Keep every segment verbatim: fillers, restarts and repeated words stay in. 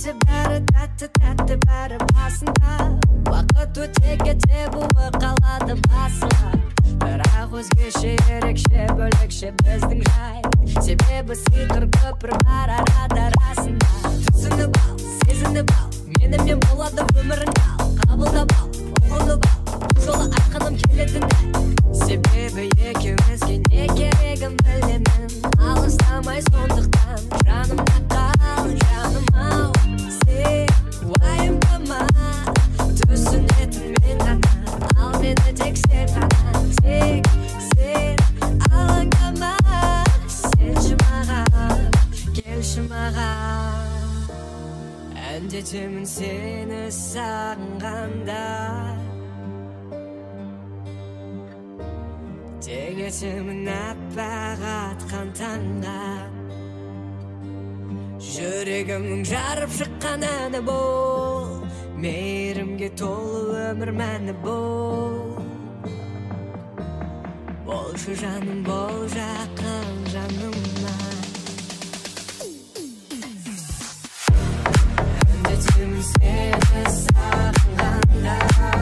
Бәрі бәрі тәтті тәтті бәрі басында Уақыт өте кете буы қалады басыма Бірақ өзгеше ерекше бөлекше біздің жай Себебі сиқыр көпір бар арада расында Түсініп ал, сезініп ал Менімен болады өмірің ал Қабылдап ал, ұғынып ал Бұл жолы айтқаным келетін дәл Себебі екеумізге не керегін білемін Алыстамай сондықтан жанымда қал жаным-ау Сен уайымдама түсінетін мен ғана Ал мені тек сен ғана Тек сен алаңдама Сенші маған, келші маған Әндетемін сені сағынғанда Тек етемін аппақ атқан таңға Жүрегімнің жарып шыққан әні бол Мейірімге толы өмір мәні бол Болшы жаным бол жақын жаныма Әндетемін сені сағынғанда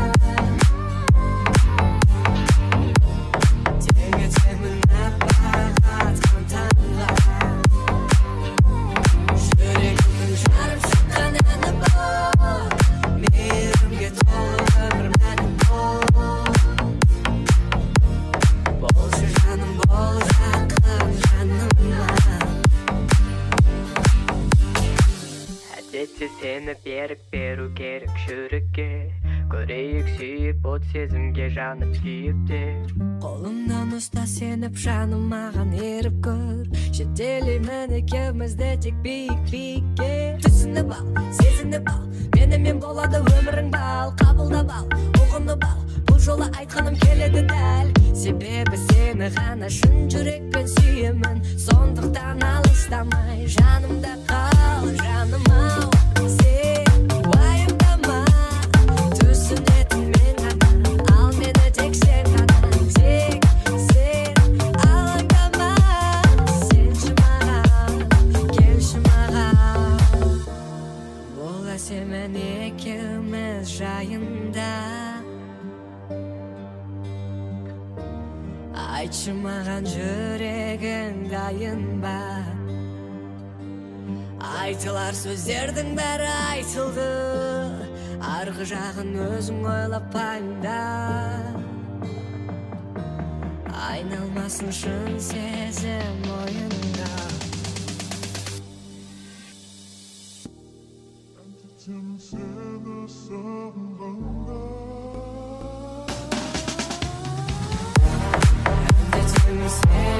Сені берік беру керек жүрекке Көрейік сүйіп от сезімге жанып сүйіп те Қолымнан ұста сеніп жаным маған еріп көр Жетелеймін екеумізді тек биік-биікке Түсініп ал, сезініп ал Менімен болады өмірің бал Қабылдап ал, ұғынып ал Бұл жолы айтқаным келеді дәл Себебі сені ғана шын жүрекпен сүйемін Сондықтан алыстамай жанымда қал жаным-ау Сен уайымдама түсінетін мен ғана Ал мені тек сен ғана Тек сен алаңдама Сенші маған, келші маған Бол әсемін екеуміз жайында Айтшы маған жүрегің дайын ба Айтылар сөздердің бәрі айтылды Арғы жағын өзің ойлап пайымда Айналмасын шын сезім ойында Әндетемін сені сағынғанда Әндетемін сені